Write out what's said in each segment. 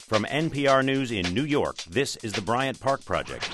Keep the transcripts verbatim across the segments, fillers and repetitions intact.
From N P R News in New York, this is the Bryant Park Project.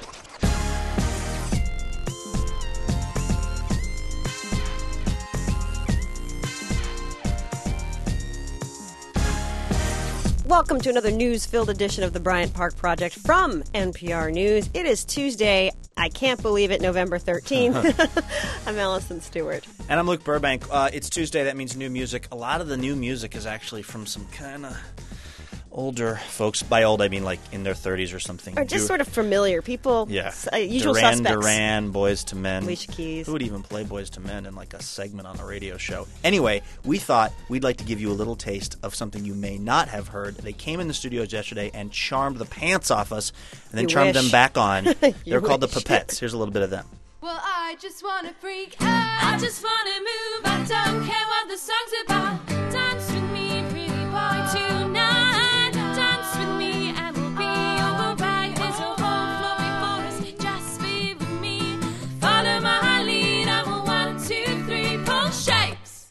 Welcome to another news-filled edition of the Bryant Park Project from N P R News. It is Tuesday. I can't believe it, November thirteenth. I'm Allison Stewart. And I'm Luke Burbank. Uh, it's Tuesday. That means new music. A lot of the new music is actually from some kind of older folks. By old, I mean like in their thirties or something. Or just sort of familiar people. Yeah. Uh, usual Duran suspects. Duran, Boys to Men. Alicia Keys. Who would even play Boys to Men in like a segment on a radio show? Anyway, we thought we'd like to give you a little taste of something you may not have heard. They came in the studios yesterday and charmed the pants off us and then You charmed wish. them back on. They're called the wish. Pipettes. Here's a little bit of them. Well, I just want to freak out. I just want to move. I don't care what the song's about. Dance with me, pretty boy, tonight. Dance with me and we'll be alright. There's a whole floor before us. Just be with me. Follow my lead. I'm a one, two, three. Pull shapes.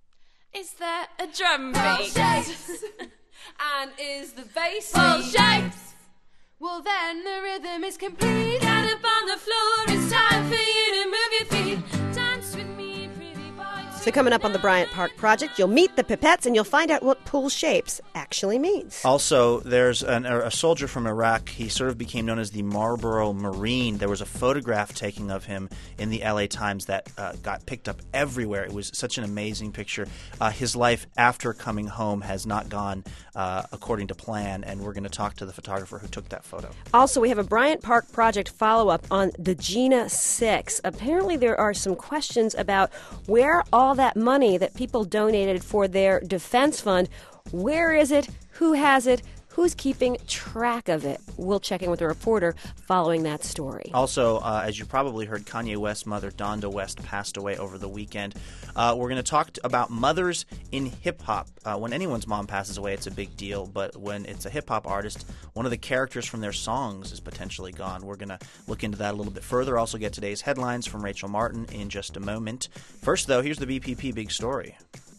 Is there a drum beat? Pull shapes. And is the bass pull shapes? Well, then the rhythm is complete. Get up on the floor, it's time for you to move your feet. Dance with me, pretty boy. So coming up on the Bryant Park Project, you'll meet the Pipettes and you'll find out what pull shapes actually means. Also, there's an, a soldier from Iraq. He sort of became known as the Marlboro Marine. There was a photograph taking of him in the L A Times that uh, got picked up everywhere. It was such an amazing picture. Uh, his life after coming home has not gone uh, according to plan, and we're going to talk to the photographer who took that photo. Also, we have a Bryant Park Project follow-up on the Gina six. Apparently, there are some questions about where all that money that people donated for their defense fund, where is it, who has it, who's keeping track of it? We'll check in with a reporter following that story. Also, uh, as you probably heard, Kanye West's mother, Donda West, passed away over the weekend. Uh, we're going to talk t- about mothers in hip-hop. Uh, when anyone's mom passes away, it's a big deal, but when it's a hip-hop artist, one of the characters from their songs is potentially gone. We're going to look into that a little bit further. Also get today's headlines from Rachel Martin in just a moment. First, though, here's the B P P Big Story.